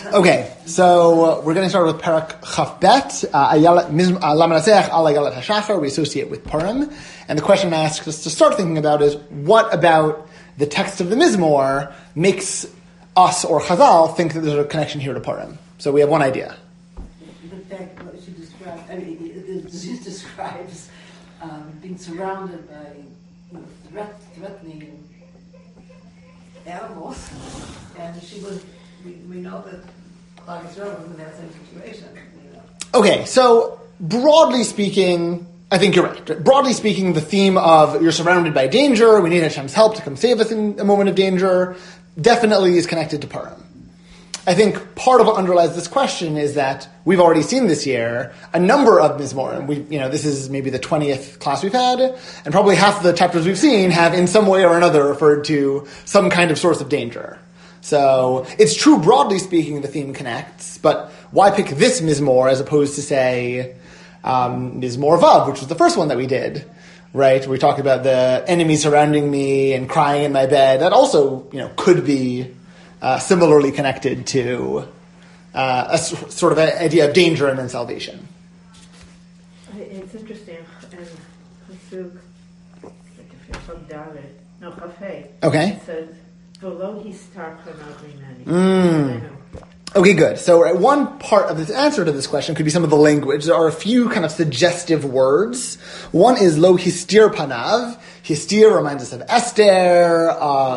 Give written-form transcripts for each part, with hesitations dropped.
Okay, so we're going to start with Parak Chaf Bet, Lamanaseach al Ayalat HaShachar, we associate with Purim. And the question I asked us to start thinking about is, what about the text of the Mizmor makes us or Chazal think that there's a connection here to Purim? So we have one idea. The fact what she described, she describes being surrounded by threatening animals, and she was. We know that Klal Yisrael was in that same situation. Okay, so broadly speaking, I think you're right. Broadly speaking, the theme of you're surrounded by danger, we need Hashem's help to come save us in a moment of danger, definitely is connected to Purim. I think part of what underlies this question is that we've already seen this year a number of Mizmorim. This is maybe the 20th class we've had, and probably half of the chapters we've seen have in some way or another referred to some kind of source of danger. So it's true, broadly speaking, the theme connects, but why pick this Mizmor as opposed to, say, Mizmor Vav, which was the first one that we did, right? We talked about the enemy surrounding me and crying in my bed. That also, could be similarly connected to a sort of an idea of danger and then salvation. It's interesting. And Pasuk, like if you're from David, Chafei. Okay. It says, "V'lo histar panav minani." Okay, good. So one part of this answer to this question could be some of the language. There are a few kind of suggestive words. One is lo histir panav. Histir reminds us of Esther,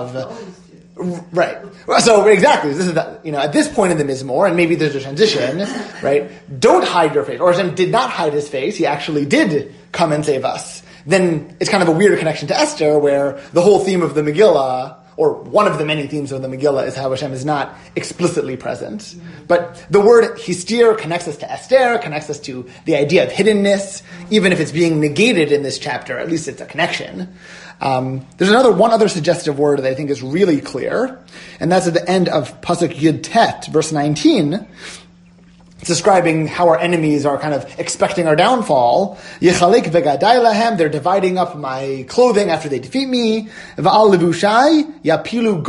right. So exactly, this is at this point in the Mizmor, and maybe there's a transition, right? Don't hide your face. Or Hashem did not hide his face. He actually did come and save us. Then it's kind of a weird connection to Esther, where the whole theme of the Megillah, or one of the many themes of the Megillah, is how Hashem is not explicitly present. Mm-hmm. But the word histir connects us to Esther, connects us to the idea of hiddenness. Even if it's being negated in this chapter, at least it's a connection. There's one other suggestive word that I think is really clear, and that's at the end of Pasuk Yud Tet, verse 19. It's describing how our enemies are kind of expecting our downfall. Yechalek vegadai lahem, they're dividing up my clothing after they defeat me. Va'al levushai yapilu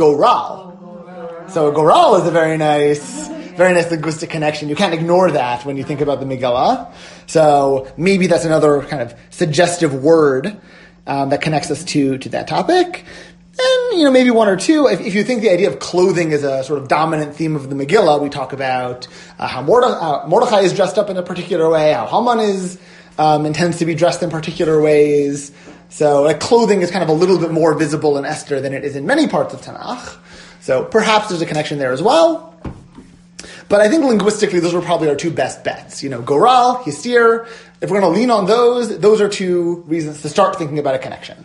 goral. So goral is a very nice linguistic connection. You can't ignore that when you think about the Megillah. So maybe that's another kind of suggestive word that connects us to that topic. And, maybe one or two. If you think the idea of clothing is a sort of dominant theme of the Megillah, we talk about how Mordechai is dressed up in a particular way, how Haman intends to be dressed in particular ways. So clothing is kind of a little bit more visible in Esther than it is in many parts of Tanakh. So perhaps there's a connection there as well. But I think linguistically, those are probably our two best bets. Goral, Histir. If we're going to lean on those are two reasons to start thinking about a connection.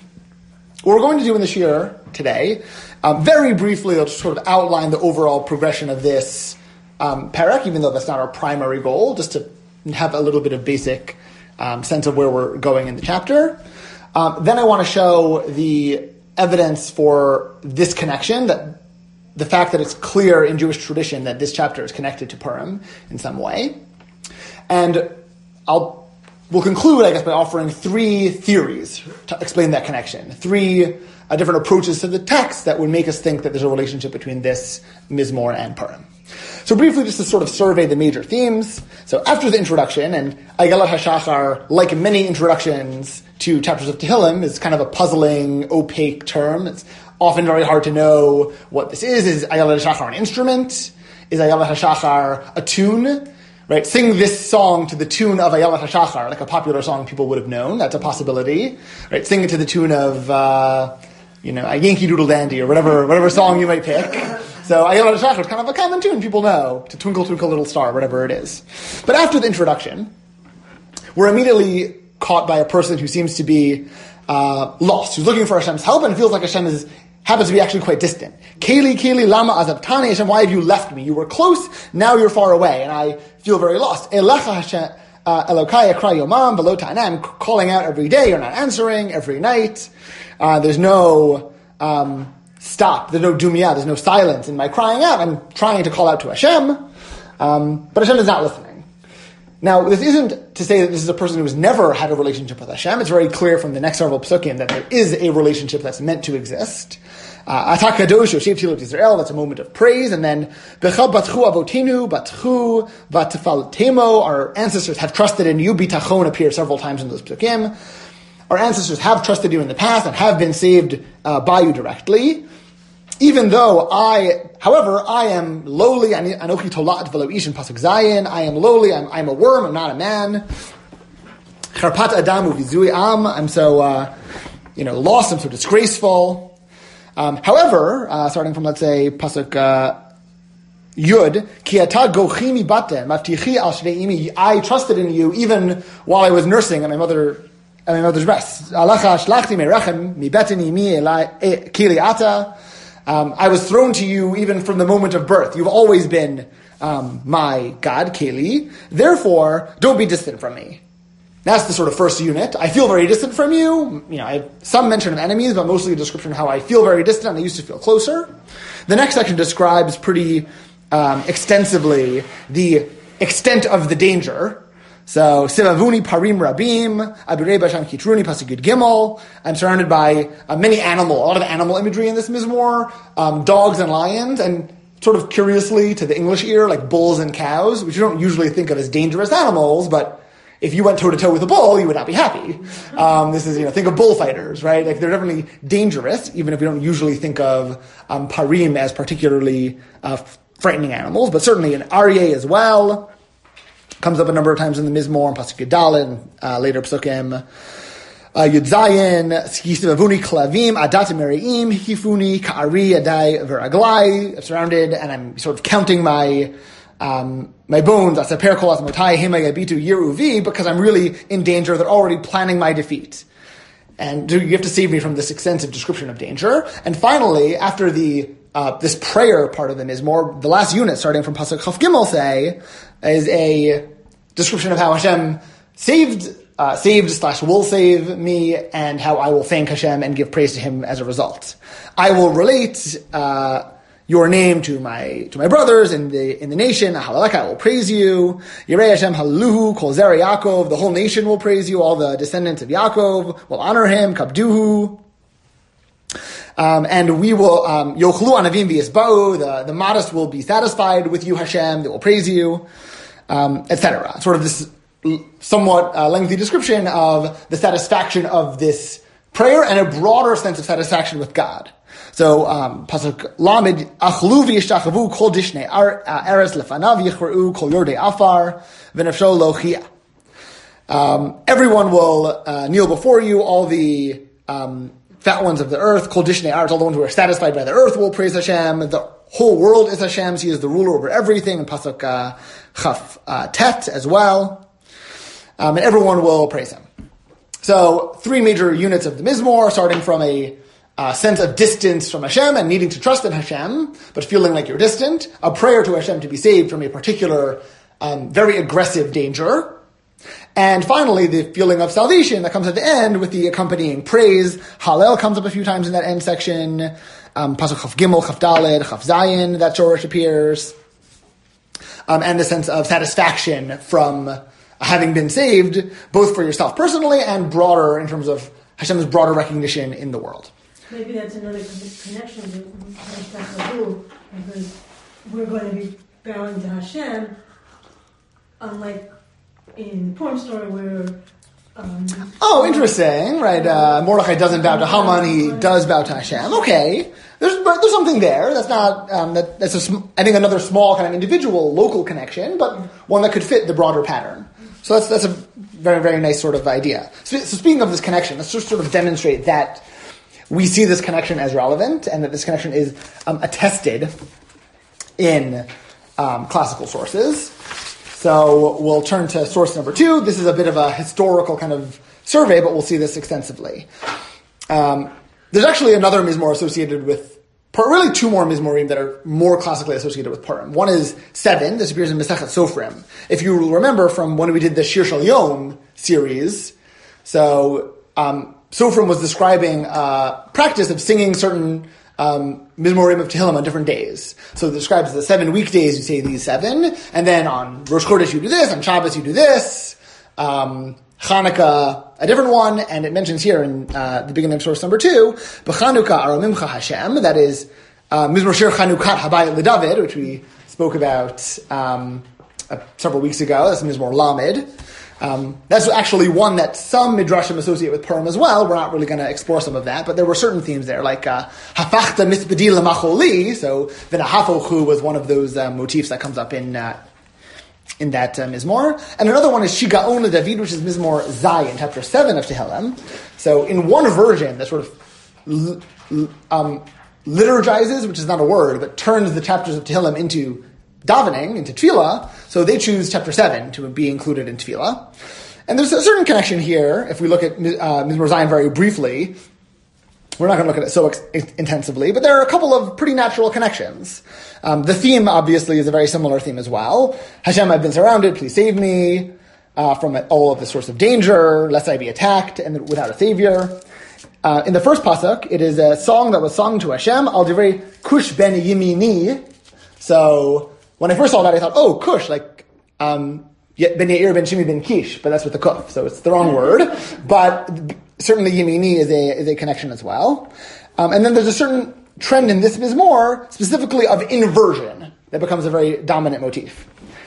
What we're going to do in this year today, very briefly, I'll just sort of outline the overall progression of this parak, even though that's not our primary goal, just to have a little bit of basic sense of where we're going in the chapter. Then I want to show the evidence for this connection, that the fact that it's clear in Jewish tradition that this chapter is connected to Purim in some way. And we'll conclude, I guess, by offering three theories to explain that connection. Three different approaches to the text that would make us think that there's a relationship between this Mizmor and Purim. So briefly, just to sort of survey the major themes. So after the introduction, and Ayalat HaShachar, like many introductions to chapters of Tehillim, is kind of a puzzling, opaque term. It's often very hard to know what this is. Is Ayalat HaShachar an instrument? Is Ayalat HaShachar a tune? Right, sing this song to the tune of Ayalat HaShachar, like a popular song people would have known. That's a possibility. Right, sing it to the tune of, a Yankee Doodle Dandy or whatever song you might pick. So Ayalat HaShachar is kind of a common tune people know, to Twinkle Twinkle Little Star, whatever it is. But after the introduction, we're immediately caught by a person who seems to be lost, who's looking for Hashem's help and feels like Hashem happens to be actually quite distant. Keli, lama azabtani, Hashem, why have you left me? You were close, now you're far away, and I feel very lost. Elecha Hashem, Elokai akra yomam v'lo ta'aneh. I'm calling out every day, you're not answering, every night. There's no stop, there's no dumiyah, there's no silence in my crying out. I'm trying to call out to Hashem, but Hashem is not listening. Now, this isn't to say that this is a person who has never had a relationship with Hashem. It's very clear from the next several psukim that there is a relationship that's meant to exist. Ata kadosh yoshev tilot Yisrael, that's a moment of praise. And then, Bechal batchu avotenu, batchu vatfaltemo, our ancestors have trusted in you. Bitachon appears several times in those psukim. Our ancestors have trusted you in the past and have been saved by you directly. Even though however, I am lowly, anochi tolat velo ish in pasuk zayin, I am lowly, I'm a worm, I'm not a man. Charpat adam uvizui am, I'm so, lost, I'm so disgraceful. However, starting from, let's say, pasuk Yud, ki ata gochimi batem, maftichi al shnei imi, I trusted in you even while I was nursing at my mother's breast. Alacha shlachti merechem, mi beteni mi elai kili ata. I was thrown to you even from the moment of birth. You've always been my God, Keli. Therefore, don't be distant from me. That's the sort of first unit. I feel very distant from you. I have some mention of enemies, but mostly a description of how I feel very distant and I used to feel closer. The next section describes pretty extensively the extent of the danger. So, Sivavuni parim rabim, abirei basham kitruni, pasuk Yud Gimel. I'm surrounded by a lot of animal imagery in this mizmor, dogs and lions, and sort of curiously to the English ear, like bulls and cows, which you don't usually think of as dangerous animals, but if you went toe-to-toe with a bull, you would not be happy. This is, think of bullfighters, right? Like, they're definitely dangerous, even if we don't usually think of parim as particularly frightening animals, but certainly in Aryeh as well. Comes up a number of times in the Mizmor, and pasuk Yudalid, and later psukim. Yud Zayin, Yisivavuni klavim, adatim mereim, hifuni, ka'ari, adai, veraglai. I'm surrounded, and I'm sort of counting my bones, asaper kol asmotai, hima yabitu yeruvi, because I'm really in danger. They're already planning my defeat. And you have to save me from this extensive description of danger. And finally, after this prayer part of the Mizmor, the last unit, starting from pasuk Chaf Gimel, is a description of how Hashem saved / will save me, and how I will thank Hashem and give praise to Him as a result. I will relate your name to my brothers in the nation. Halalaka, I will praise you. Yirei Hashem haluhu kol zera Yaakov. The whole nation will praise you. All the descendants of Yaakov will honor him. Kabduhu. And we will yochlu anavim v'yisba'u. The modest will be satisfied with you, Hashem. They will praise you, etc. Sort of this somewhat lengthy description of the satisfaction of this prayer and a broader sense of satisfaction with God. So, pasuk lamed achlu v'yishtachavu kol dishnei eretz lefanav yichre'u kol yordei afar v'nafsho lo chia. Everyone will kneel before you. All the fat ones of the earth, kol dishnei eretz, all the ones who are satisfied by the earth will praise Hashem. The whole world is Hashem's. He is the ruler over everything. And pasuk chaf tet as well. And everyone will praise Him. So, three major units of the Mizmor, starting from a sense of distance from Hashem and needing to trust in Hashem, but feeling like you're distant. A prayer to Hashem to be saved from a particular, very aggressive danger. And finally, the feeling of salvation that comes at the end with the accompanying praise. Hallel comes up a few times in that end section. Pasuk Chaf Gimel, Chaf Daled, Chaf Zayin, that shorish appears. And the sense of satisfaction from having been saved, both for yourself personally and broader in terms of Hashem's broader recognition in the world. Maybe that's another connection with Hashem, because we're going to be bowing to Hashem, unlike in the Purim story where... interesting, right? Mordechai doesn't bow to Haman, he does bow to Hashem. Okay, there's something there. That's not, I think another small kind of individual, local connection, but one that could fit the broader pattern. So that's a very, very nice sort of idea. So speaking of this connection, let's just sort of demonstrate that we see this connection as relevant and that this connection is attested in classical sources. So we'll turn to source number 2. This is a bit of a historical kind of survey, but we'll see this extensively. There's actually another Mizmor associated with really two more Mizmorim that are more classically associated with Purim. One is 7. This appears in Masechet Sofrim. If you remember from when we did the Shir Shel Yom series, so Sofrim was describing practice of singing certain Mizmorim of Tehillim on different days. So it describes the 7 weekdays, you say these 7, and then on Rosh Chodesh you do this, on Shabbos you do this, Hanukkah a different one, and it mentions here in the beginning of source number 2, B'Chanukah Aromimcha Hashem, that is Mizmor Shir Chanukat Habayit LeDavid, which we spoke about several weeks ago. That's Mizmor Lamed. That's actually one that some midrashim associate with Purim as well. We're not really going to explore some of that, but there were certain themes there, like Hafachta Mispedi Lamacholi. So the Nahafochu was one of those motifs that comes up in that Mizmor. And another one is Shigaon LeDavid, which is Mizmor Zayin, chapter 7 of Tehillim. So in one version, that sort of liturgizes, which is not a word, but turns the chapters of Tehillim into davening, into tefillah, so they choose chapter 7 to be included in tefillah. And there's a certain connection here, if we look at Mizmor Zayin very briefly. We're not going to look at it so intensively, but there are a couple of pretty natural connections. The theme, obviously, is a very similar theme as well. Hashem, I've been surrounded, please save me from all of this source of danger, lest I be attacked and without a savior. In the first pasuk, it is a song that was sung to Hashem, Al Divrei Kush ben Yimini. So when I first saw that, I thought, oh, Kush, like Ben Yair ben Shimi ben Kish, but that's with the kuf, so it's the wrong word. But certainly Yemini is a connection as well. And then there's a certain trend in this mizmor, specifically of inversion, that becomes a very dominant motif.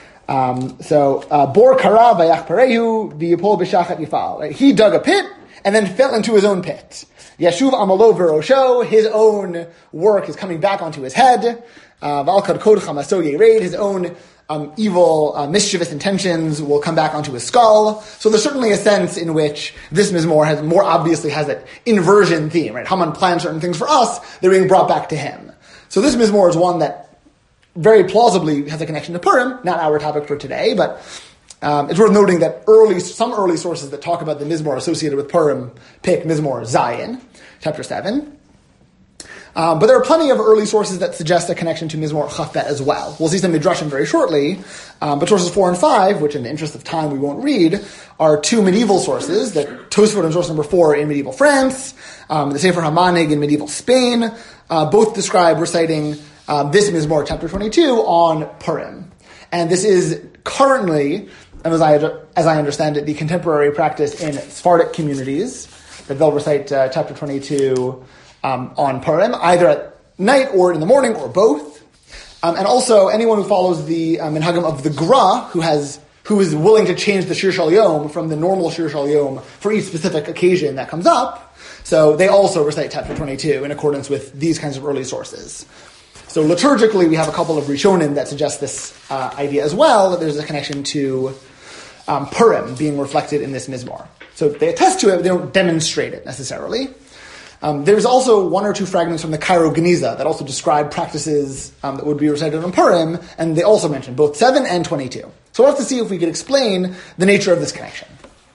Bor kara vayach parehu v'yipol b'shachat yifal. Right? He dug a pit and then fell into his own pit. Yeshuv amalo v'rosho, his own work is coming back onto his head. V'al kod chamaso yered, his own evil, mischievous intentions will come back onto his skull. So there's certainly a sense in which this mizmor more obviously has that inversion theme, right? Haman plans certain things for us, they're being brought back to him. So this mizmor is one that very plausibly has a connection to Purim, not our topic for today, but it's worth noting that some early sources that talk about the mizmor associated with Purim pick Mizmor Zayin, chapter 7. But there are plenty of early sources that suggest a connection to Mizmor Chafet as well. We'll see some midrashim very shortly, but sources 4 and 5, which in the interest of time we won't read, are two medieval sources, that Tosfot in source number 4 in medieval France, the Sefer HaManig in medieval Spain, both describe reciting this Mizmor, chapter 22, on Purim. And this is currently, as I understand it, the contemporary practice in Sephardic communities, that they'll recite chapter 22 on Purim, either at night or in the morning, or both. And also, anyone who follows the minhagim of the Gra, who is willing to change the Shir Shal Yom from the normal Shir Shal Yom for each specific occasion that comes up, so they also recite chapter 22 in accordance with these kinds of early sources. So liturgically, we have a couple of Rishonim that suggest this idea as well, that there's a connection to Purim being reflected in this Mizmor. So they attest to it, but they don't demonstrate it necessarily. There's also one or two fragments from the Cairo Geniza that also describe practices that would be recited on Purim, and they also mention both 7 and 22. So we'll have to see if we could explain the nature of this connection.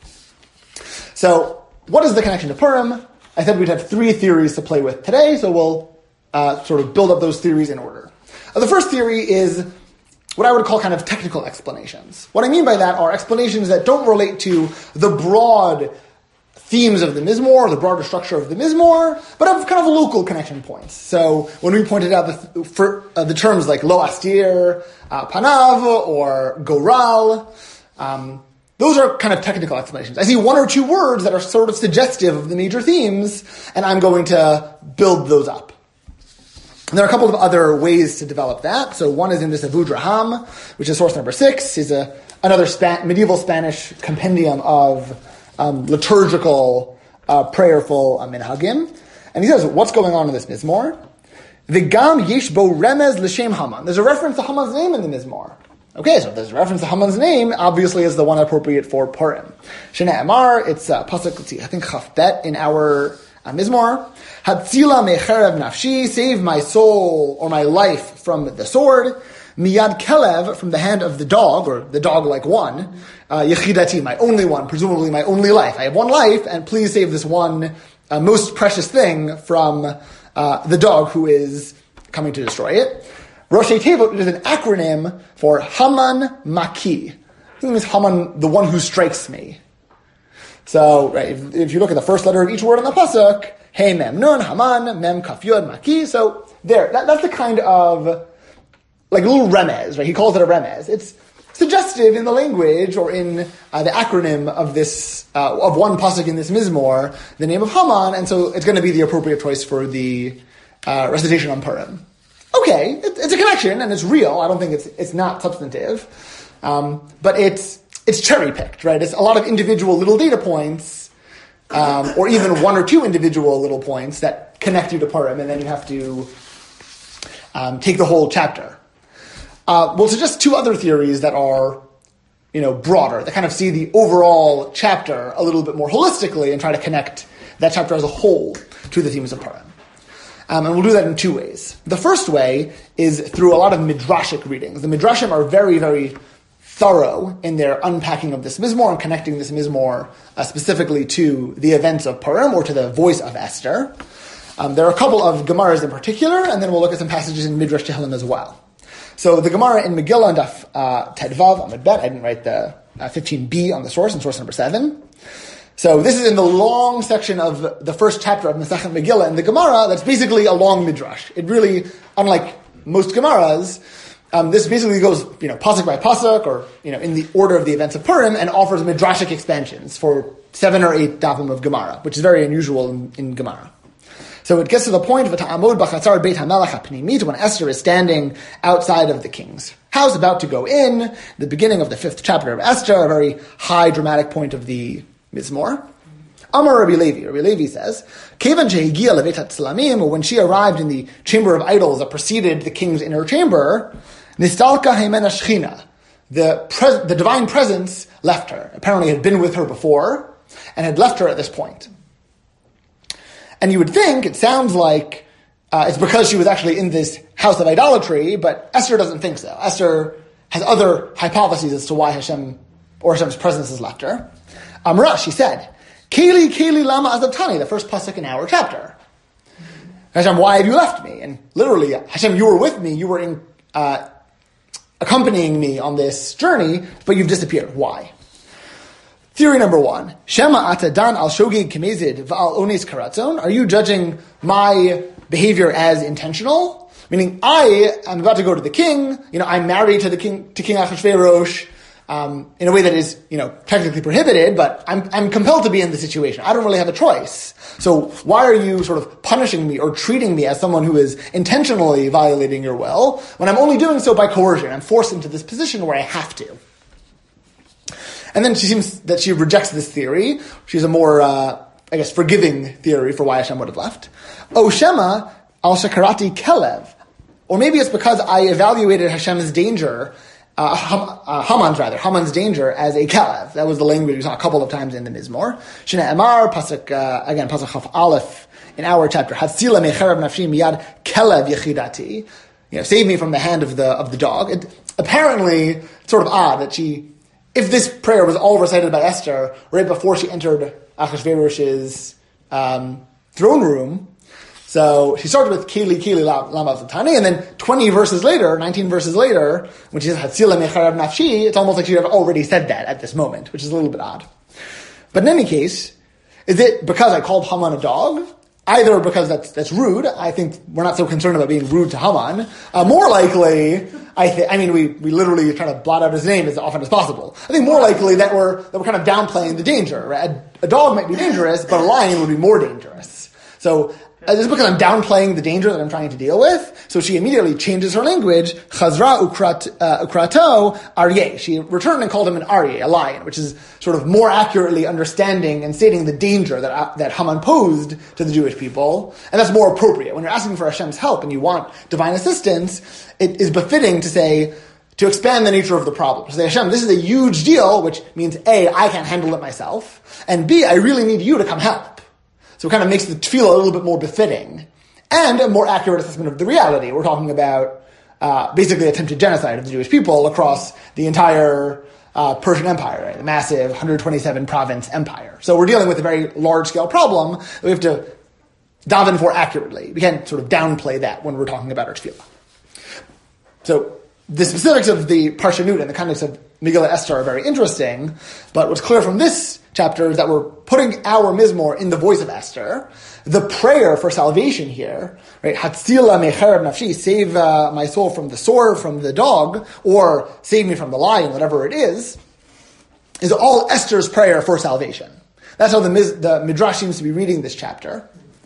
So, what is the connection to Purim? I said we'd have 3 theories to play with today, so we'll sort of build up those theories in order. The first theory is what I would call kind of technical explanations. What I mean by that are explanations that don't relate to the broad themes of the Mizmor, the broader structure of the Mizmor, but have kind of local connection points. So when we pointed out the terms like Lo Astir, Panav, or Goral, those are kind of technical explanations. I see 1 or 2 words that are sort of suggestive of the major themes, and I'm going to build those up. And there are a couple of other ways to develop that. So one is in this Avudraham, which is source number 6, is another medieval Spanish compendium of liturgical, prayerful minhagim. And he says, what's going on in this Mizmor? V'gam yesh bo remez l'shem Haman. There's a reference to Haman's name in the Mizmor. Okay, so there's a reference to Haman's name, obviously is the one appropriate for Purim. Shena Amar, it's pasuk, let's see, I think Chaf Bet in our Mizmor. Hatzila mecherev nafshi, save my soul or my life from the sword. Miyad kelev, from the hand of the dog, or the dog-like one. Yechidati, my only one, presumably my only life. I have one life, and please save this one most precious thing from the dog who is coming to destroy it. Roshei Tevot is an acronym for Haman Maki. It means Haman, the one who strikes me. So, right, if you look at the first letter of each word in the pasuk, Hey Mem Nun, Haman, Mem Kaf Yod Maki. So there, that's the kind of like a little remez, right? He calls it a remez. It's suggestive in the language or in the acronym of this of one pasuk in this mizmor, the name of Haman, and so it's going to be the appropriate choice for the recitation on Purim. Okay, it's a connection and it's real. I don't think it's not substantive, but it's cherry picked, right? It's a lot of individual little data points, or even one or two individual little points that connect you to Purim, and then you have to take the whole chapter. We'll suggest two other theories that are, broader, that kind of see the overall chapter a little bit more holistically and try to connect that chapter as a whole to the themes of Purim. And we'll do that in two ways. The first way is through a lot of midrashic readings. The midrashim are very, very thorough in their unpacking of this mizmor and connecting this mizmor specifically to the events of Purim or to the voice of Esther. There are a couple of Gemaras in particular, and then we'll look at some passages in Midrash Tehillim as well. So the Gemara in Megillah and Daf Tedvav Amud Bet, I didn't write the 15b on the source, in source number 7. So this is in the long section of the first chapter of Masechet Megillah in the Gemara. That's basically a long midrash. It really, unlike most Gemaras, this basically goes, pasuk by pasuk, or in the order of the events of Purim, and offers midrashic expansions for 7 or 8 dafim of Gemara, which is very unusual in Gemara. So it gets to the point of Ta'amod b'chatzar Beit HaMelech HaPnimit, when Esther is standing outside of the king's house, about to go in, the beginning of the 5th chapter of Esther, a very high dramatic point of the Mizmor. Amar Rabbi Levi says, Kevan shehigia levet hatzlamim, when she arrived in the chamber of idols that preceded the king's inner chamber, nistalka heimena shechina, the divine presence left her. Apparently had been with her before, and had left her at this point. And you would think, it sounds like it's because she was actually in this house of idolatry, but Esther doesn't think so. Esther has other hypotheses as to why Hashem's presence has left her. Amra, she said, Keli lama azabtani, the first pasuk in our chapter. Hashem, why have you left me? And literally, Hashem, you were with me, you were accompanying me on this journey, but you've disappeared. Why? Theory number 1, Shema atadan al shogeg kemezid v'al ones karatzon. Are you judging my behavior as intentional? Meaning, I am about to go to the king, I'm married to King Achashverosh, in a way that is, technically prohibited, but I'm compelled to be in the situation. I don't really have a choice. So why are you sort of punishing me or treating me as someone who is intentionally violating your will, when I'm only doing so by coercion? I'm forced into this position where I have to. And then she seems that she rejects this theory. She's a more, forgiving theory for why Hashem would have left. O Shema al shakarati kelev. Or maybe it's because I evaluated Hashem's danger, Haman's danger as a kelev. That was the language we saw a couple of times in the Mizmor. Shena Emar, pasuk Chaf Aleph in our chapter. Hatzila mecherev nafshi miyad kelev yechidati. Save me from the hand of the dog. Apparently, it's sort of odd that if this prayer was all recited by Esther right before she entered Achashverosh's throne room, so she started with Keli lama azabtani, and then 19 verses later, when she says Hatzila mecharev nafshi, it's almost like she had already said that at this moment, which is a little bit odd. But in any case, is it because I called Haman a dog? Either because that's rude. I think we're not so concerned about being rude to Haman. More likely, we literally try to blot out his name as often as possible. I think more likely that we're kind of downplaying the danger. Right? A dog might be dangerous, but a lion would be more dangerous. So this is because I'm downplaying the danger that I'm trying to deal with. So she immediately changes her language. Chazra ukrato aryeh. She returned and called him an aryeh, a lion, which is sort of more accurately understanding and stating the danger that Haman posed to the Jewish people. And that's more appropriate. When you're asking for Hashem's help and you want divine assistance, it is befitting to expand the nature of the problem. To say, Hashem, this is a huge deal, which means A, I can't handle it myself, and B, I really need you to come help. So it kind of makes the tefillah a little bit more befitting and a more accurate assessment of the reality. We're talking about basically attempted genocide of the Jewish people across the entire Persian Empire, right? The massive 127 province empire. So we're dealing with a very large scale problem that we have to daven for accurately. We can't sort of downplay that when we're talking about our tefillah. So the specifics of the Parshanut in the context of Megillah Esther are very interesting, but what's clear from this chapters that were putting our Mizmor in the voice of Esther. The prayer for salvation here, right? Hatzila mechereb nafshi, save my soul from the sword, from the dog, or save me from the lion, whatever it is all Esther's prayer for salvation. That's how the Midrash seems to be reading this chapter.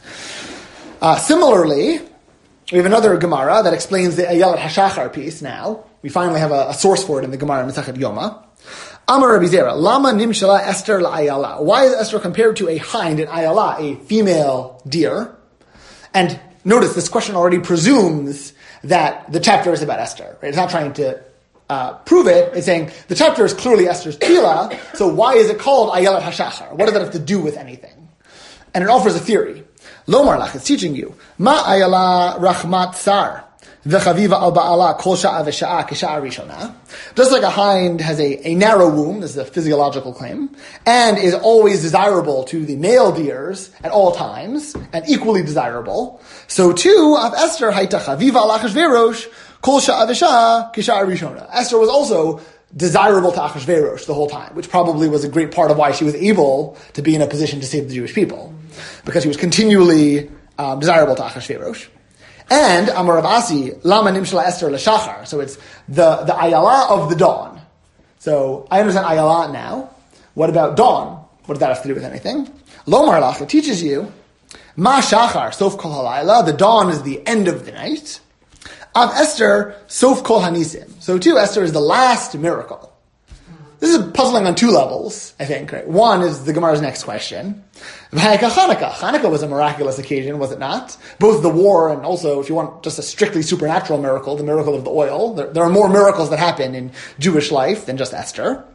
Similarly, we have another Gemara that explains the Ayelet HaShachar piece now. We finally have a source for it in the Gemara Masechet Yoma. Amar Rabbi Zera, Lama Nimshala Esther LaAyala. Why is Esther compared to a hind, an Ayala, a female deer? And notice this question already presumes that the chapter is about Esther. Right? It's not trying to prove it. It's saying the chapter is clearly Esther's Tefillah, so why is it called Ayelet HaShachar? What does that have to do with anything? And it offers a theory. Lomar lach, it's teaching you. Ma Ayala Rachmat Sar. V'chaviva al ba'ala kol sha'a v'sha'a kisha'a rishona. Just like a hind has a narrow womb, this is a physiological claim, and is always desirable to the male deers at all times, and equally desirable, so too of Esther haita chaviva al Achashverosh kol sha'a v'sha'a kisha'a rishona. Esther was also desirable to Achashverosh the whole time, which probably was a great part of why she was able to be in a position to save the Jewish people, because she was continually desirable to Achashverosh. And Amar Rav Asi, Lama Nimshala Esther L'Shachar. So it's the Ayala of the dawn. So I understand Ayala now. What about dawn? What does that have to do with anything? Lomar Lach, it teaches you, Ma Shachar, Sof Kol Halayla, the dawn is the end of the night. Av Esther, Sof Kol Hanisim. So too, Esther is the last miracle. This is puzzling on two levels, I think. Right? One is the Gemara's next question. Hanukkah was a miraculous occasion, was it not? Both the war and also, if you want just a strictly supernatural miracle, the miracle of the oil. There are more miracles that happen in Jewish life than just Esther.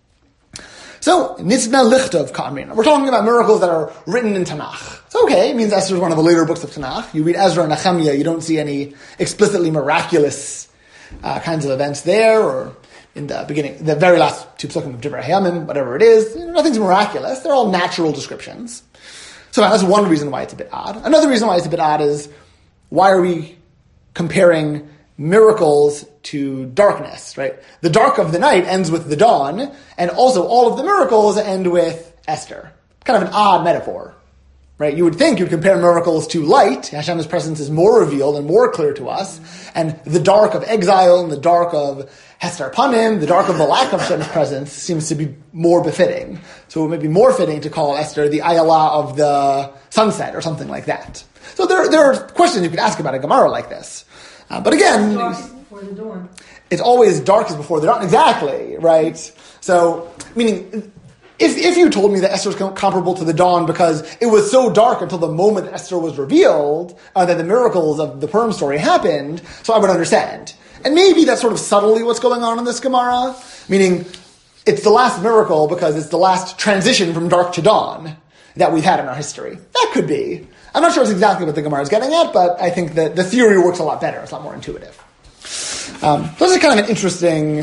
So, Nitzna Lichtov Kamrin. We're talking about miracles that are written in Tanakh. It's okay, it means Esther is one of the later books of Tanakh. You read Ezra and Nehemiah, you don't see any explicitly miraculous kinds of events there, or in the beginning, the very last two psukim of Divrei Hayamim, whatever it is, nothing's miraculous. They're all natural descriptions. So that's one reason why it's a bit odd. Another reason why it's a bit odd is, why are we comparing miracles to darkness, right? The dark of the night ends with the dawn, and also all of the miracles end with Esther. Kind of an odd metaphor, right? You would think you'd compare miracles to light. Hashem's presence is more revealed and more clear to us, and the dark of exile and the dark of Hester Panim, the dark of the lack of Hashem's presence, seems to be more befitting. So it may be more fitting to call Esther the Ayala of the sunset or something like that. So there are questions you could ask about a Gemara like this. But again, dark is before the dawn. It's always dark is before the dawn. Exactly, right? So, meaning, if you told me that Esther was comparable to the dawn because it was so dark until the moment that Esther was revealed, that the miracles of the Purim story happened, so I would understand. And maybe that's sort of subtly what's going on in this Gemara, meaning it's the last miracle because it's the last transition from dark to dawn that we've had in our history. That could be. I'm not sure it's exactly what the Gemara is getting at, but I think that the theory works a lot better. It's a lot more intuitive. This is kind of an interesting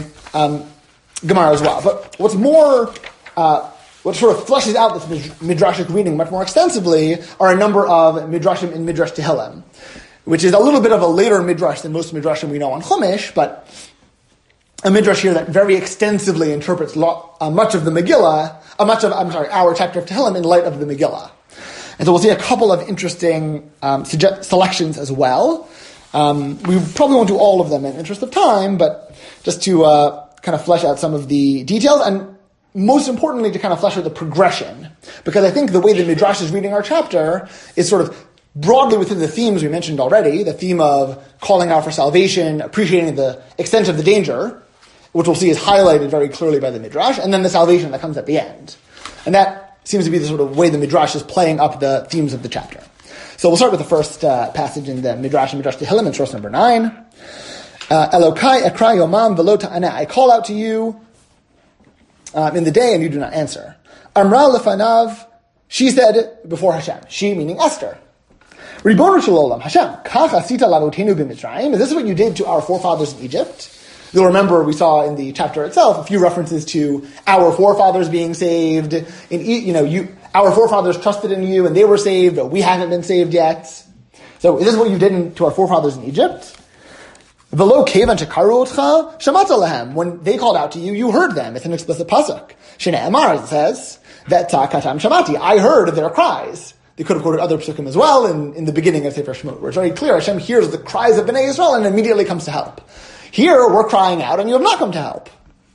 Gemara as well. But what's more, what sort of fleshes out this midrashic reading much more extensively are a number of midrashim in Midrash Tehillim, which is a little bit of a later midrash than most midrashim we know on Chumash, but a midrash here that very extensively interprets much of the Megillah, our chapter of Tehillim in light of the Megillah. And so we'll see a couple of interesting selections as well. We probably won't do all of them in the interest of time, but just to kind of flesh out some of the details, and most importantly to kind of flesh out the progression. Because I think the way the Midrash is reading our chapter is sort of broadly within the themes we mentioned already, the theme of calling out for salvation, appreciating the extent of the danger, which we'll see is highlighted very clearly by the Midrash, and then the salvation that comes at the end. And that seems to be the sort of way the Midrash is playing up the themes of the chapter. So we'll start with the first passage in the Midrash Tehillim in source number 9. Elokai ekra yomam velo ta'aneh. I call out to you in the day and you do not answer. Amra lefanav, she said before Hashem. She meaning Esther. Ribonu shel olam, Hashem, kach asita lavotenu b'Mitzrayim. Is this what you did to our forefathers in Egypt? You'll remember we saw in the chapter itself a few references to our forefathers being saved. Our forefathers trusted in you and they were saved, but we haven't been saved yet. So is this what you did to our forefathers in Egypt? V'lo kevan shekaru otcha, shamatza lehem. When they called out to you, you heard them. It's an explicit pasuk. Shne'emar, it says, Ve'tzakatam shamati. I heard their cries. They could have quoted other psukim as well in the beginning of Sefer Shemot, where it's very clear Hashem hears the cries of Bnei Yisrael and immediately comes to help. Here, we're crying out and you have not come to help.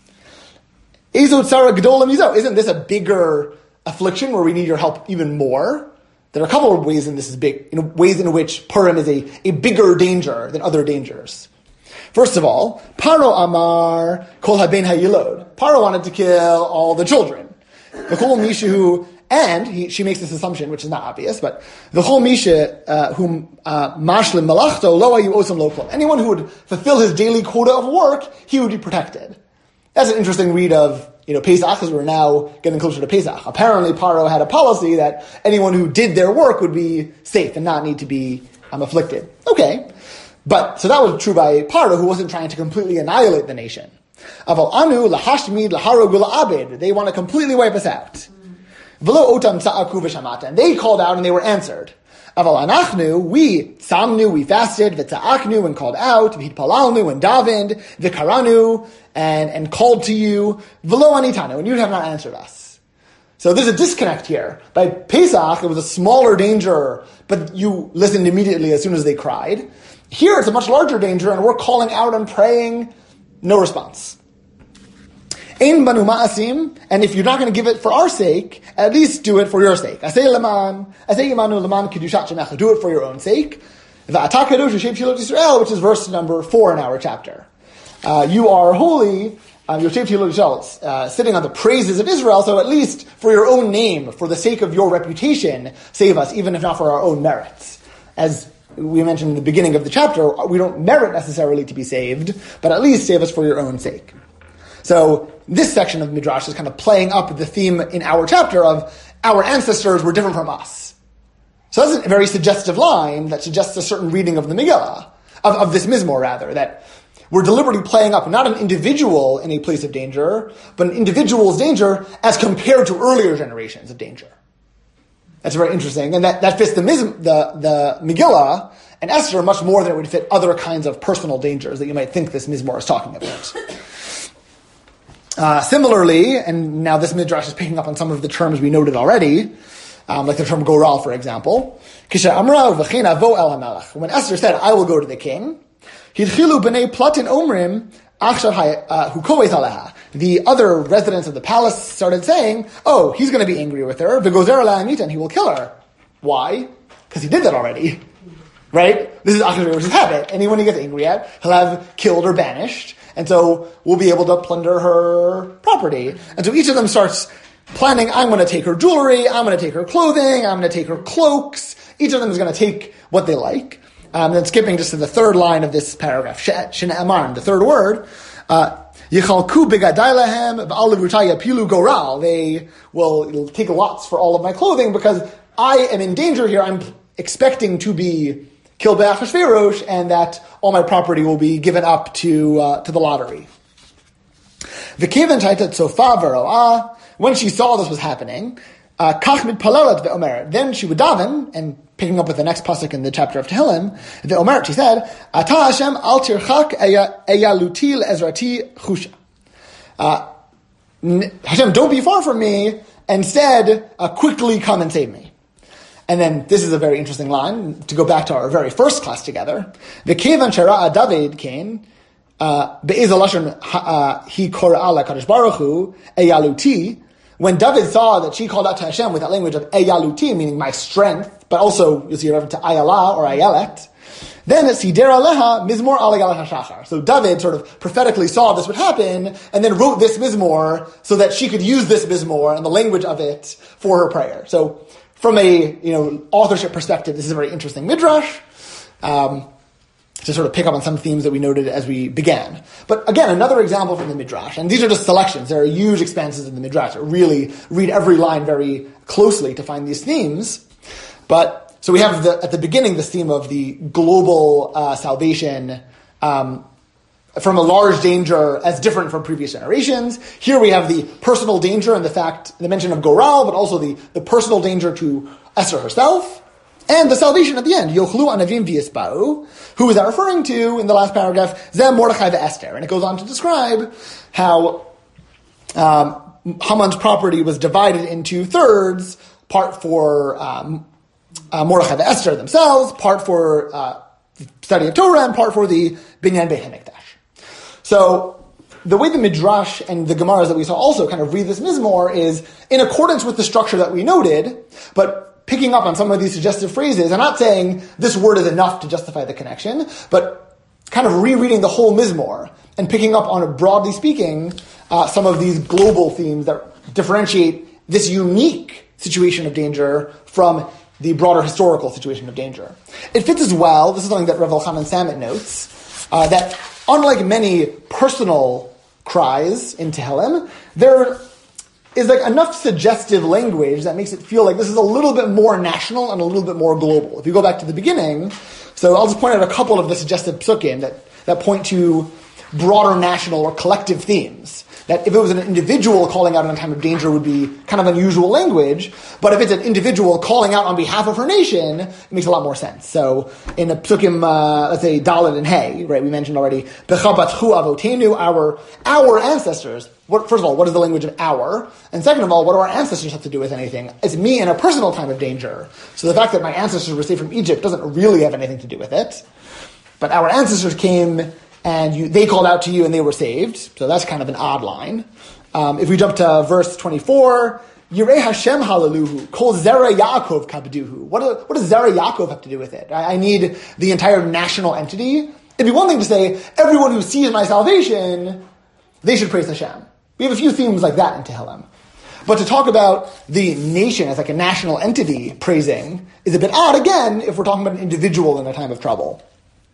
Ezo tzara gedola mizo. Isn't this a bigger affliction where we need your help even more? There are a couple of ways in this is big, ways in which Purim is a bigger danger than other dangers. First of all, Paro Amar Kol Haben Hayilod. Paro wanted to kill all the children. The Kol Mishu, and she makes this assumption, which is not obvious, but the Kol Misha whom Mashlim Malachto Lo Ayu Osam Lokal. Anyone who would fulfill his daily quota of work, he would be protected. That's an interesting read of Pesach, because we're now getting closer to Pesach. Apparently, Paro had a policy that anyone who did their work would be safe and not need to be afflicted. Okay. So that was true by Paro, who wasn't trying to completely annihilate the nation. Aval anu lahashmid laharogul abed. They want to completely wipe us out. V'lo otam tza'aku v'shamata. And they called out and they were answered. Aval anachnu, we tzamnu, we fasted, v'tza'aknu, and called out, v'hitpalalnu, and davened, v'karanu, and called to you, v'lo anitanu, and you have not answered us. So there's a disconnect here. By Pesach, it was a smaller danger, but you listened immediately as soon as they cried. Here, it's a much larger danger, and we're calling out and praying, no response. Ein banu ma'asim, and if you're not going to give it for our sake, at least do it for your sake. Asay imanu leman kedushat shemecha. Do it for your own sake. V'ata kadosh Yoshev Shilot Yisrael, which is verse number 4 in our chapter. You are holy, Yoshev Shilot Yisrael, sitting on the praises of Israel, so at least for your own name, for the sake of your reputation, save us, even if not for our own merits. As we mentioned in the beginning of the chapter, we don't merit necessarily to be saved, but at least save us for your own sake. So this section of Midrash is kind of playing up the theme in our chapter of our ancestors were different from us. So that's a very suggestive line that suggests a certain reading of the Megillah, of this Mizmor rather, that we're deliberately playing up not an individual in a place of danger, but an individual's danger as compared to earlier generations of danger. That's very interesting, and that fits the Megillah and Esther much more than it would fit other kinds of personal dangers that you might think this Mizmor is talking about. Similarly, and now this Midrash is picking up on some of the terms we noted already, like the term goral, for example. When Esther said, I will go to the king, the other residents of the palace started saying, oh, he's going to be angry with her, and he will kill her. Why? Because he did that already. Right? This is Achashverosh's habit. Anyone he gets angry at, he'll have killed or banished, and so we'll be able to plunder her property. And so each of them starts planning, I'm going to take her jewelry, I'm going to take her clothing, I'm going to take her cloaks. Each of them is going to take what they like. Then skipping just to the third line of this paragraph, Shene'amar, the third word, Yichalku begadai lahem v'al levutay yapilu goral. They will take lots for all of my clothing because I am in danger here. I'm expecting to be killed by Achashverosh, and that all my property will be given up to the lottery. V'kevan taita tzofa v'ro'ah. When she saw this was happening, kach mitpalelet ve'omer. Then she would daven, and picking up with the next pasuk in the chapter of Tehillim, ve'omer, she said, Ata Hashem al tirchak eyaluti le'ezrati chusha. Hashem, don't be far from me. Instead, quickly come and save me. And then this is a very interesting line to go back to our very first class together. V'kevan shara'a David kain be'ez lashon he kor'a lakadosh baruch hu eyaluti. When David saw that she called out to Hashem with that language of eyaluti, meaning my strength, but also you'll see a reference to ayala or ayelet, then it's sider aleha mizmor alayalat hashachar. So David sort of prophetically saw this would happen, and then wrote this mizmor so that she could use this mizmor and the language of it for her prayer. So from a authorship perspective, this is a very interesting midrash to sort of pick up on some themes that we noted as we began. But again, another example from the midrash, and these are just selections. There are huge expanses in the midrash. Really read every line very closely to find these themes. But so we have at the beginning this theme of the global salvation from a large danger as different from previous generations. Here we have the personal danger and the mention of Goral, but also the personal danger to Esther herself, and the salvation at the end. Yochlu anavim v'yisba'u. Who is that referring to in the last paragraph? Zeh Mordechai ve'Esther. And it goes on to describe how Haman's property was divided into thirds, part for Mordechai and Esther themselves, part for the study of Torah, and part for the Binyan Beit HaMikdash. So the way the Midrash and the Gemaras that we saw also kind of read this Mizmor is in accordance with the structure that we noted, but picking up on some of these suggestive phrases. I'm not saying this word is enough to justify the connection, but kind of rereading the whole Mizmor and picking up on, broadly speaking, some of these global themes that differentiate this unique situation of danger from the broader historical situation of danger. It fits as well, this is something that Rav Elchanan Samet notes, that unlike many personal cries in Tehillim, there is like enough suggestive language that makes it feel like this is a little bit more national and a little bit more global. If you go back to the beginning, so I'll just point out a couple of the suggestive psukim that point to broader national or collective themes. That if it was an individual calling out in a time of danger would be kind of unusual language, but if it's an individual calling out on behalf of her nation, it makes a lot more sense. So in the psukim, let's say Dalet and Hey, right, we mentioned already, Becha batchu avotenu, our ancestors. First of all, what is the language of our? And second of all, what do our ancestors have to do with anything? It's me in a personal time of danger. So the fact that my ancestors were saved from Egypt doesn't really have anything to do with it. But our ancestors came and they called out to you and they were saved. So that's kind of an odd line. If we jump to verse 24, Yirei Hashem halaluhu, kol zera Yaakov kabduhu. What does zera Yaakov have to do with it? I need the entire national entity. It'd be one thing to say, everyone who sees my salvation, they should praise Hashem. We have a few themes like that in Tehillim. But to talk about the nation as like a national entity praising is a bit odd, again, if we're talking about an individual in a time of trouble.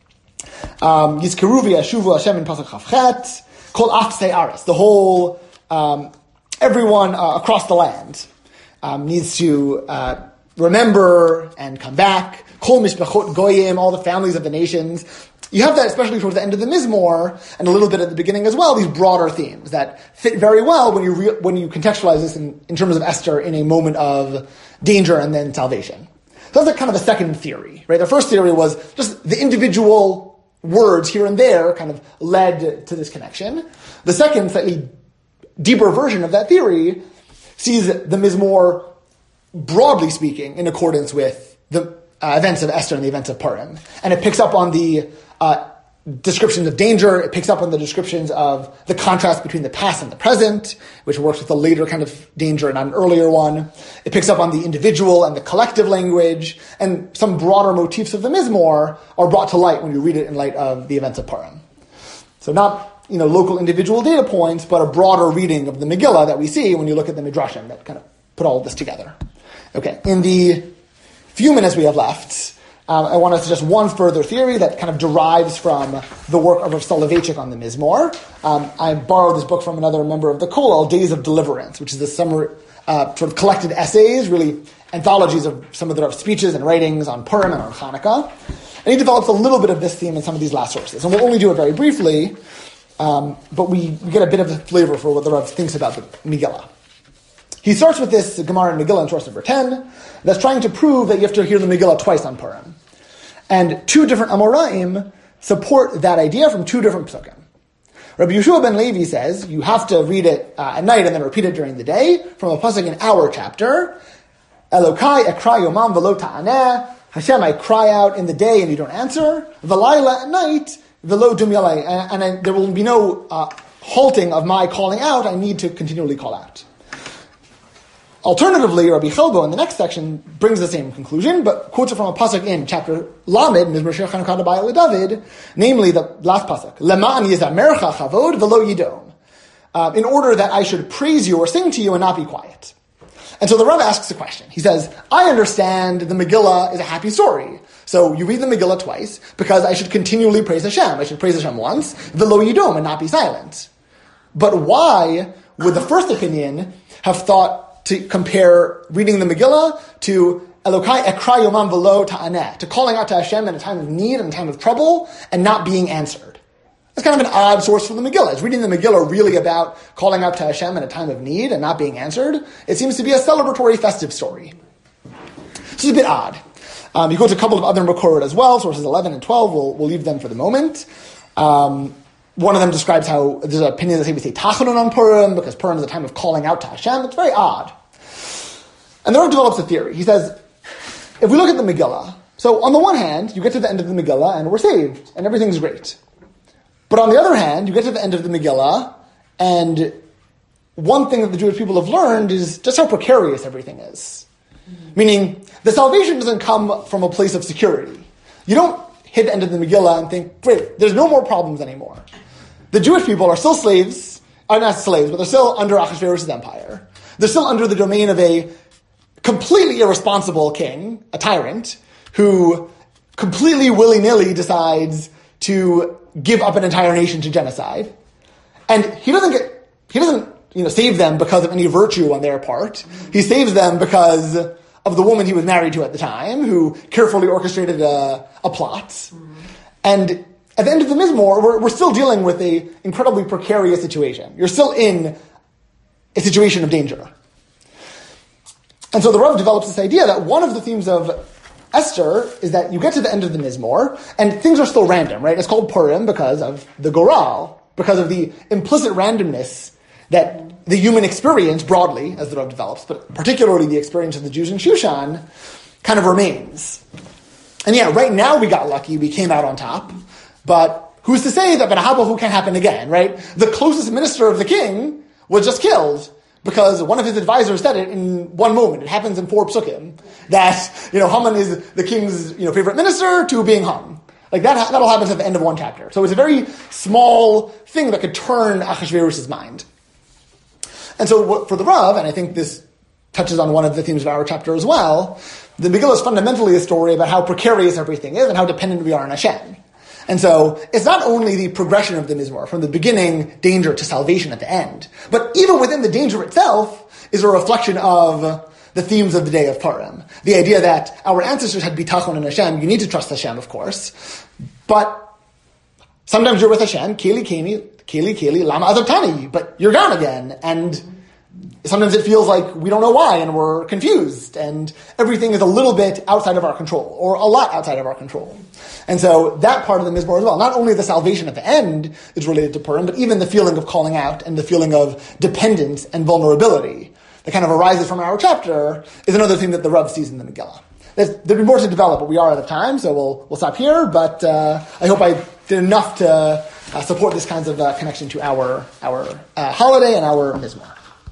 Yizkeru v'yashuvu Hashem in Pasuk Chavchet, Kol Afsei Aretz. The whole, everyone across the land needs to remember and come back. Kol Mishpachot Goyim, all the families of the nations. You have that especially towards the end of the Mizmor, and a little bit at the beginning as well, these broader themes that fit very well when you contextualize this in terms of Esther in a moment of danger and then salvation. So that's like kind of a second theory, right? The first theory was just the individual words here and there kind of led to this connection. The second, slightly deeper version of that theory sees the Mizmor, broadly speaking, in accordance with the events of Esther and the events of Purim. And it picks up on the descriptions of danger. It picks up on the descriptions of the contrast between the past and the present, which works with the later kind of danger and not an earlier one. It picks up on the individual and the collective language, and some broader motifs of the Mizmor are brought to light when you read it in light of the events of Purim. So not, local individual data points, but a broader reading of the Megillah that we see when you look at the Midrashim that kind of put all of this together. Okay, in the few minutes we have left, I want to suggest one further theory that kind of derives from the work of Rav Soloveitchik on the Mizmor. I borrowed this book from another member of the Kollel, Days of Deliverance, which is a summer sort of collected essays, really anthologies of some of the speeches and writings on Purim and on Hanukkah. And he develops a little bit of this theme in some of these last sources. And we'll only do it very briefly, but we get a bit of a flavor for what the Rav thinks about the Megillah. He starts with this Gemara in Megillah in source number 10, that's trying to prove that you have to hear the Megillah twice on Purim. And two different Amoraim support that idea from two different psukim. Rabbi Yeshua ben Levi says you have to read it at night and then repeat it during the day from a pasuk in our chapter. Elokai ekra yomam velo ta'aneh. Hashem, I cry out in the day and you don't answer. V'layla at night velo dum yalei. And there will be no halting of my calling out. I need to continually call out. Alternatively, Rabbi Chelbo in the next section brings the same conclusion, but quotes it from a pasuk in chapter Lamed, Mizmor Shir Chanukah D'Bayil David, namely the last pasuk, Leman yizamercha chavod velo yidom, in order that I should praise you or sing to you and not be quiet. And so the Rav asks a question. He says, I understand the Megillah is a happy story. So you read the Megillah twice because I should continually praise Hashem. I should praise Hashem once, velo yidom, and not be silent. But why would the first opinion have thought to compare reading the Megillah to Elokai ekra yomam velo ta'aneh, to calling out to Hashem in a time of need and a time of trouble and not being answered? That's kind of an odd source for the Megillah. Is reading the Megillah really about calling out to Hashem in a time of need and not being answered? It seems to be a celebratory, festive story. This is a bit odd. He quotes a couple of other Makorot as well, sources 11 and 12. We'll leave them for the moment. One of them describes how there's an opinion that say we say Tachanun on Purim because Purim is a time of calling out to Hashem. It's very odd. And the Rav develops a theory. He says, if we look at the Megillah, so on the one hand, you get to the end of the Megillah and we're saved, and everything's great. But on the other hand, you get to the end of the Megillah, and one thing that the Jewish people have learned is just how precarious everything is. Meaning, the salvation doesn't come from a place of security. You don't hit the end of the Megillah and think, great, there's no more problems anymore. The Jewish people are still slaves, are not slaves, but they're still under Achashverosh's empire. They're still under the domain of a completely irresponsible king, a tyrant, who completely willy-nilly decides to give up an entire nation to genocide. And he doesn't save them because of any virtue on their part. He saves them because of the woman he was married to at the time, who carefully orchestrated a plot. And at the end of the Mizmor, we're still dealing with an incredibly precarious situation. You're still in a situation of danger. And so the Rav develops this idea that one of the themes of Esther is that you get to the end of the Mizmor, and things are still random, right? It's called Purim because of the Goral, because of the implicit randomness that the human experience broadly, as the Rav develops, but particularly the experience of the Jews in Shushan, kind of remains. And yeah, right now we got lucky, we came out on top, but who's to say that Benahabahu can't happen again, right? The closest minister of the king was just killed because one of his advisors said it in one moment. It happens in 4 psukim that, Haman is the king's, favorite minister to being hung. Like that'll happen at the end of one chapter. So it's a very small thing that could turn Achashverosh's mind. And so for the Rav, and I think this touches on one of the themes of our chapter as well, the Megillah is fundamentally a story about how precarious everything is and how dependent we are on Hashem. And so it's not only the progression of the Mizmor, from the beginning, danger to salvation at the end, but even within the danger itself is a reflection of the themes of the day of Purim. The idea that our ancestors had bitachon in Hashem. You need to trust Hashem, of course, but sometimes you're with Hashem, Keli, lama azartani, but you're gone again, and sometimes it feels like we don't know why, and we're confused, and everything is a little bit outside of our control, or a lot outside of our control. And so that part of the Mizmor as well, not only the salvation at the end is related to Purim, but even the feeling of calling out and the feeling of dependence and vulnerability that kind of arises from our chapter is another thing that the Rav sees in the Megillah. There'd be more to develop, but we are out of time, so we'll stop here, but I hope I did enough to support this kind of connection to our holiday and our Mizmor.